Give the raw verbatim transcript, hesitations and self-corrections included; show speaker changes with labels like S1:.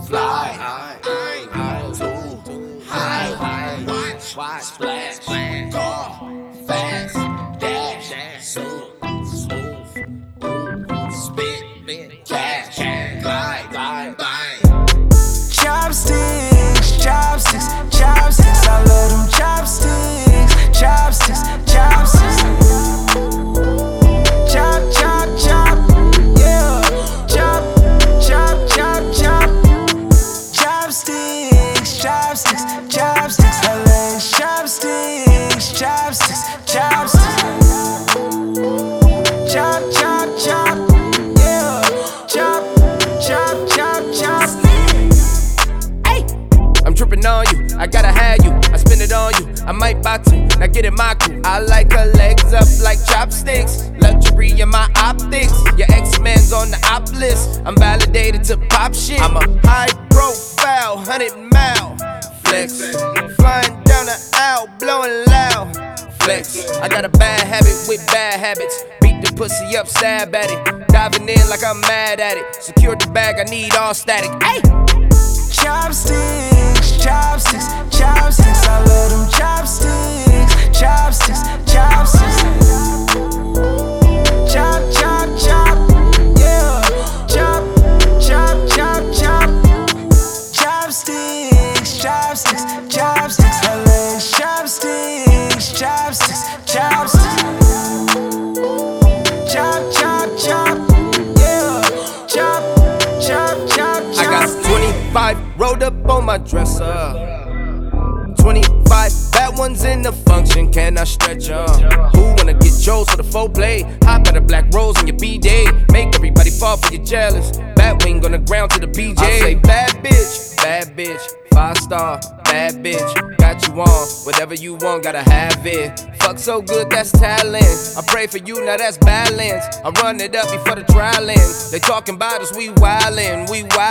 S1: fly, high, too high, watch, watch, splash, car, fast, dash, smooth, smooth, spit, cash, glide, glide, glide.
S2: Chopsticks, chopsticks, chopsticks. I love them chopsticks, chopsticks, chopsticks. Chop, chop, chop, yeah. Chop, chop, chop, chop. Chopsticks, chopsticks, chopsticks. I love chopsticks, chopsticks, chopsticks. Chop, chop, chop, yeah. Chop, chop, chop, chop.
S3: I'm tripping on you, I gotta have you, I spend it on you, I might buy two, now get in my crew. I like her legs up like chopsticks, luxury in my optics. Your X-Men's on the op list, I'm validated to pop shit. I'm a high profile, hundred mile flex, flying down the aisle, blowing loud flex. I got a bad habit with bad habits, beat the pussy up, stab at it, diving in like I'm mad at it. Secure the bag, I need all static. Ay!
S2: Chopsticks, chopsticks, chopsticks. I love them chopsticks, chopsticks, chopsticks. Chop, chop, chop, yeah. Chop, chop, chop, chop. Chopsticks, chopsticks, chopsticks. I love chopsticks, chopsticks, chopsticks. Chop, chop, chop, yeah. Chop, chop, chop, chop.
S3: I got twenty-five rolled up on my dresser. twenty-five bad ones in the function, can I stretch 'em? Who wanna get Joe's for the full play? Hop at a black rose on your B-day. Make everybody fall for you jealous. Bat wing on the ground to the B J. I say bad bitch, bad bitch, five star, bad bitch. Got you on, whatever you want, gotta have it. Fuck so good, that's talent. I pray for you, now that's balance. I run it up before the trial ends. They talking about us, we wildin', we wildin'.